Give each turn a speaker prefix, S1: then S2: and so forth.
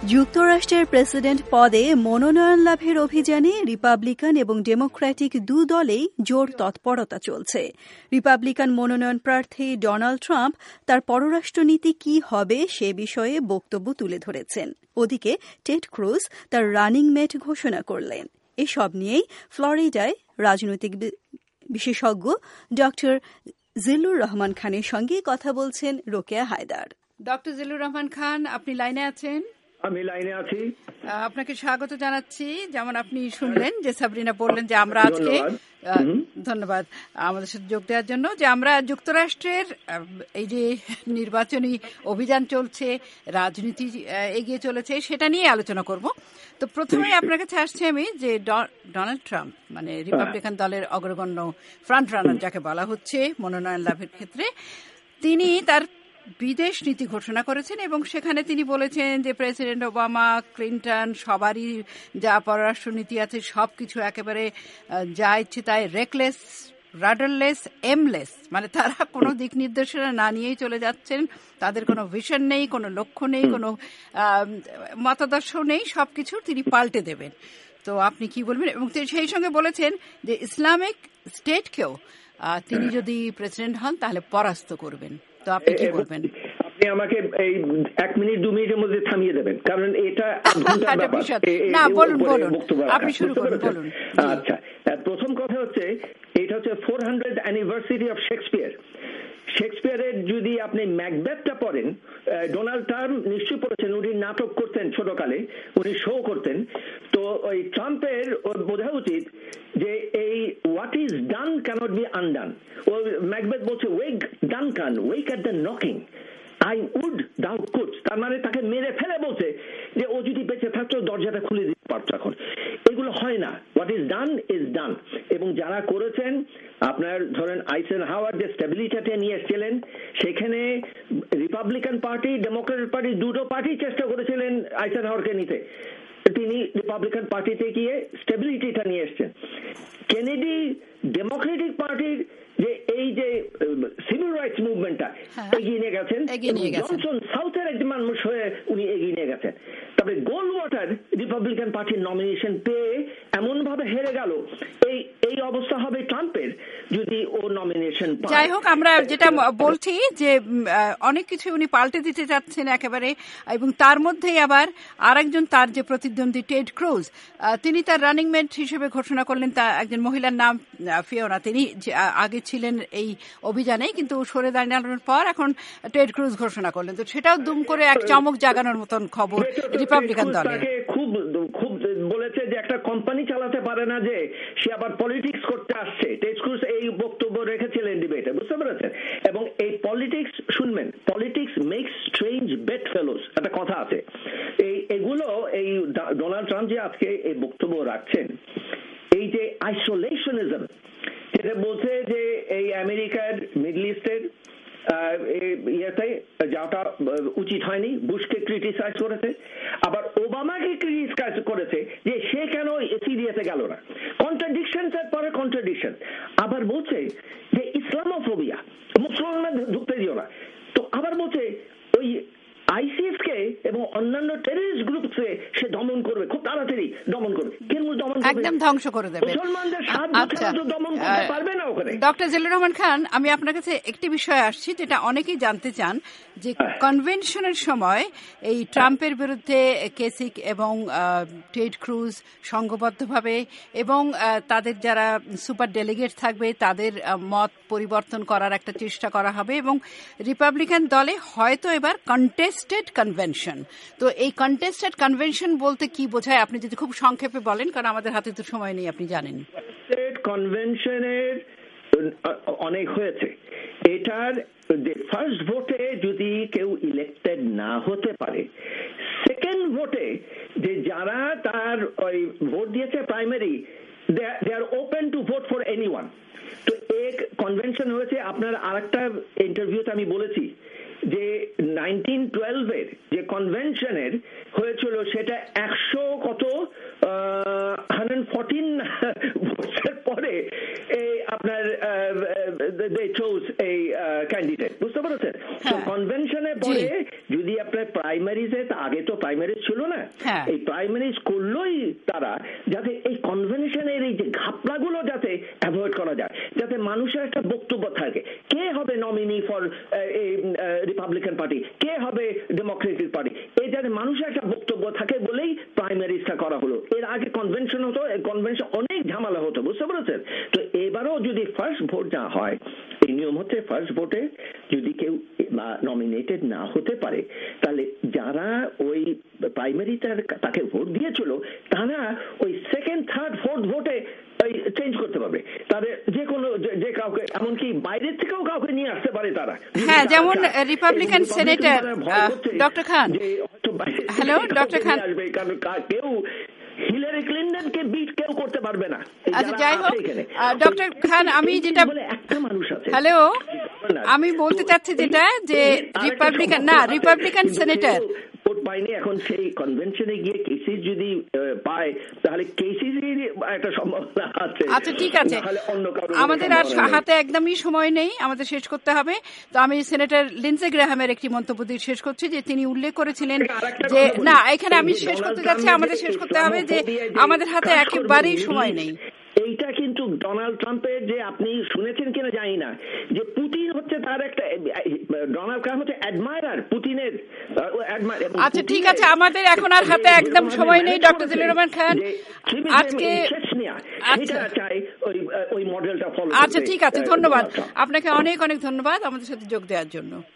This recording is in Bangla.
S1: যুক্তরাষ্ট্রের প্রেসিডেন্ট পদে মনোনয়ন লাভের অভিযানে রিপাবলিকান এবং ডেমোক্র্যাটিক দু দলেই জোর তৎপরতা চলছে। রিপাবলিকান মনোনয়ন প্রার্থী ডোনাল্ড ট্রাম্প তার পররাষ্ট্রনীতি কি হবে সে বিষয়ে বক্তব্য তুলে ধরেছেন। ওদিকে টেড ক্রুজ তার রানিং মেট ঘোষণা করলেন। এসব নিয়েই ফ্লোরিডায় রাজনৈতিক বিশেষজ্ঞ ডক্টর জিল্লুর রহমান খানের সঙ্গে কথা বলছেন রোকেয়া হায়দার।
S2: ডক্টর জিল্লুর রহমান খান, আপনি লাইনে আছেন?
S3: আমি লাইনে আছি।
S2: আপনাকে স্বাগত জানাচ্ছি। যেমন আপনি শুনলেন যে সাবরিনা বললেন যে আমরা আজকে, ধন্যবাদ আমাদের সাথে যোগ দেওয়ার জন্য, যে আমরা যুক্তরাষ্ট্রের এই যে নির্বাচনী অভিযান চলছে, রাজনীতি এগিয়ে চলেছে, সেটা নিয়ে আলোচনা করব। তো প্রথমেই আপনার কাছে আসছে আমি যে ডোনাল্ড ট্রাম্প মানে রিপাবলিকান দলের অগ্রগণ্য ফ্রন্ট রানার যাকে বলা হচ্ছে মনোনয়ন লাভের ক্ষেত্রে, তিনি তার বিদেশ নীতি ঘোষণা করেছেন এবং সেখানে তিনি বলেছেন যে প্রেসিডেন্ট ওবামা, ক্লিন্টন সবারই যা পররাষ্ট্রনীতি আছে সবকিছু একেবারে যা ইচ্ছে তাই রেকলেস, রাডারলেস, এমলেস, মানে তারা কোনো দিক নির্দেশনা না নিয়েই চলে যাচ্ছেন। তাদের কোনো ভিশন নেই, কোনো লক্ষ্য নেই, কোনো মতাদর্শ নেই, সবকিছু তিনি পাল্টে দেবেন। তো আপনি কি বলবেন? এবং সেই সঙ্গে বলেছেন যে ইসলামিক স্টেটকেও তিনি যদি প্রেসিডেন্ট হন তাহলে পরাস্ত করবেন। তো আপনি কি বলবেন?
S3: আপনি আমাকে এই 1 মিনিট 2 মিনিটের মধ্যে থামিয়ে দেবেন, কারণ এটা
S2: না, বলুন বলুন, আপনি শুরু করুন, বলুন।
S3: আচ্ছা, প্রথম কথা হচ্ছে এটা হচ্ছে 400th অ্যানিভার্সারি অফ শেক্সপিয়ারের যদি আপনি ম্যাকবেথটা পড়েন, ডোনাল্ড ট্রাম্প নিশ্চয়ই পড়েছেন, উনি নাটক করতেন ছোটকালে, উনি শো করতেন। তো ওই ট্রাম্পের বোঝা উচিত যে এই what is done cannot be undone. ও ম্যাকবেথ বলছে wake Duncan, wake at the knocking, I would thou couldst, তার মানে তাকে মেরে ফেলে বলছে যে ও যদি বেঁচে থাকতো দরজাটা খুলে দিতে পারতো। এখন এগুলো হয় না, what is done is done. এবং যারা করেছেন, আপনার ধরেন আইসেনহাওয়ার যে স্টেবিলিটিটা নিয়ে এসেছিলেন, সেখানে রিপাবলিকান পার্টি, ডেমোক্রেটিক পার্টি দুটো পার্টি চেষ্টা করেছিলেন আইসেনহাওয়ারকে নিতে, তিনি রিপাবলিকান পার্টিতে গিয়ে স্টেবিলিটিটা নিয়ে এসছেন। কেনেডি ডেমোক্রেটিক পার্টির যে এই যে সিভিল রাইটস মুভমেন্টটা এগিয়ে নিয়ে গেছেন, জনসন সাউথের একজন মানুষ হয়ে উনি এগিয়ে নিয়ে গেছেন। তবে গোল্ডওয়াটার রিপাবলিকান পার্টির নমিনেশন পেয়ে এমন ভাবে হেরে গেল, এই অবস্থা হবে ট্রাম্পের যদি ও নমিনেশন পায়।
S2: যাই হোক, আমরা যেটা বলছি যে অনেক কিছু উনি পাল্টে দিতে যাচ্ছেন একেবারে, এবং তার মধ্যেই আবার আরেকজন তার যে প্রতিদ্বন্দ্বী টেড ক্রুজ, তিনি তার রানিং মেট হিসেবে ঘোষণা করলেন তা একজন মহিলার নাম ফিওনা। তিনি আগে ছিলেন এই অভিযানে, কিন্তু সরে দাঁড়ানোর পর এখন টেড ক্রুজ ঘোষণা করলেন। তো সেটাও দুম করে এক চমক জাগানোর মতন খবর রিপাবলিকান দলের।
S3: খুব খুব বলেছে যে একটা কোম্পানি চালাতে পারে না যে সে আবার পলিটিক্স করতে আসছে। টেড ক্রুজ এই বক্তব্য রেখেছিলেন ডিবেটে, বুঝতে পেরেছেন? এবং এই পলিটিক্স শুনবেন, politics makes strange bedfellows, একটা কথা আছে। এগুলো এই ডোনাল্ড ট্রাম্প যে আজকে এই বক্তব্য রাখছেন, এই যে আইসোলেশনিজম যেটা বলছে যে এই আমেরিকার মিডল ইস্টের ইয়েতে যাওয়াটা উচিত হয়নি, বুশকে ক্রিটিসাইজ করেছে, আবার ওবামাকে ক্রিটিসাইজ করেছে যে সে কেন সিরিয়াতে গেল না। কন্ট্রাডিকশন এর পরে কন্ট্রাডিকশন। আবার বলছে যে ইসলামোফোবিয়া, মুসলমান ঢুকতে দিও না। তো আবার বলছে ওই আইসিস কে এবং অন্যান্য টেররিস্ট গ্রুপকে সে দমন করবে, খুব তাড়াতাড়ি দমন করবে, কিন্তু দমন করবে
S2: একদম ধ্বংস করে দেবে
S3: মুসলমানদের। আচ্ছা, দমন করতে পারবে না ওখানে।
S2: ডক্টর জিল্লুর রহমান খান, আমি আপনার কাছে একটি বিষয় আসছি যেটা অনেকেই জানতে চান, যে কনভেনশনের সময় এই ট্রাম্পের বিরুদ্ধে কেসিক এবং টেড ক্রুজ সংঘবদ্ধভাবে এবং তাদের যারা সুপার ডেলিগেট থাকবে তাদের মত পরিবর্তন করার একটা চেষ্টা করা হবে, এবং রিপাবলিকান দলে হয়তো এবার কন্টেস্টেড কনভেনশন। তো এই কন্টেস্টেড কনভেনশন বলতে কি বোঝায় আপনি যদি খুব সংক্ষেপে বলেন, কারণ আমাদের হাতে তো সময় নেই, আপনি জানেন।
S3: কনভেনশনের অনেক হয়েছে। এটার ফার্স্ট ভোটে যদি কেউ ইলেক্টেড না হতে পারে, সেকেন্ড ভোটে যে যারা তার ওই ভোট দিয়েছে primary, they are open to vote for anyone. তো এক কনভেনশন হয়েছে। আপনার আরেকটা ইন্টারভিউতে আমি বলেছি যে 1912-এর যে কনভেনশনের হয়েছিল সেটা 114 বছর পরে আপনার they chose a candidate, বুঝতে পেরেছেন? তো কনভেনশনের পরে যদি আপনার প্রাইমারিজে, আগে তো প্রাইমারিজ ছিল না, এই প্রাইমারিজ করলোই তারা যাতে এই কনভেনশনের এই যে ঘাপলাগুলো যাতে অ্যাভয়েড করা যায়, যাতে মানুষের একটা বক্তব্য থাকে, কে হবে নমিনি ফর রিপাবলিকান পার্টি, কে হবে ডেমোক্রেটিক পার্টি, এই যাতে মানুষের একটা বক্তব্য থাকে বলেই প্রাইমারিজটা করা হলো। এর আগে কনভেনশন হতো, কনভেনশন অনেক ঝামেলা হতো, বুঝতে পেরেছেন? তো এবারও যদি ফার্স্ট ভোট যা হয়, এই নিয়ম হচ্ছে ফার্স্ট ভোটে যদি কেউ নমিনেটেড না হতে পারে, তাহলে যারা ওই প্রাইমারিতে তাকে ভোট দিয়েছিল তারা ওই সেকেন্ড, থার্ড, ফোর্থ ভোটে চেঞ্জ করতে পারবে। তাদের যে কোনো যে কাউকে, এমনকি বাইরের থেকেও কাউকে নিয়ে আসতে পারে তারা।
S2: হ্যাঁ, যেমন Republican senator doctor Khan. Hello doctor Khan.
S3: আসবে, কারণ কেউ হিলারি ক্লিনটনকে বিট কেউ করতে পারবে না।
S2: আচ্ছা, যাই হোক ডক্টর খান, আমি যেটা
S3: একটা মানুষ আছে,
S2: হ্যালো, আমি বলতে চাচ্ছি যেটা যে রিপাবলিকান সেনেটর
S3: ভোট পায়নি, এখন সেই কনভেনশনে গিয়ে কেসি যদি পায় তাহলে কেসি একটা সম্ভাবনা আছে।
S2: আচ্ছা, ঠিক আছে, আমাদের আর হাতে একদমই সময় নেই, আমাদের শেষ করতে হবে। তো আমি সেনেটর লিন্ডসে গ্রাহামের একটি মন্তব্য দিয়ে শেষ করছি, যে তিনি উল্লেখ করেছিলেন যে না, এখানে আমি শেষ করতে যাচ্ছি, আমাদের শেষ করতে হবে, যে আমাদের হাতে একেবারেই সময় নেই।
S3: এইটা কিন্তু ডোনাল্ড ট্রাম্পের, যে আপনি শুনেছেন কিনা জানি না, যে পুতিন হচ্ছে তার একটা, ডোনাল্ড ট্রাম্প হচ্ছে অ্যাডমায়ার পুতিনের।
S2: আচ্ছা, ঠিক আছে, আমাদের এখন আর হাতে একদম সময় নেই। ডক্টর জিল্লুর রহমান খান, আজকে
S3: ওই মডেলটা ফলো।
S2: আচ্ছা, ঠিক আছে, ধন্যবাদ আপনাকে, অনেক অনেক ধন্যবাদ আমাদের সাথে যোগ দেওয়ার জন্য।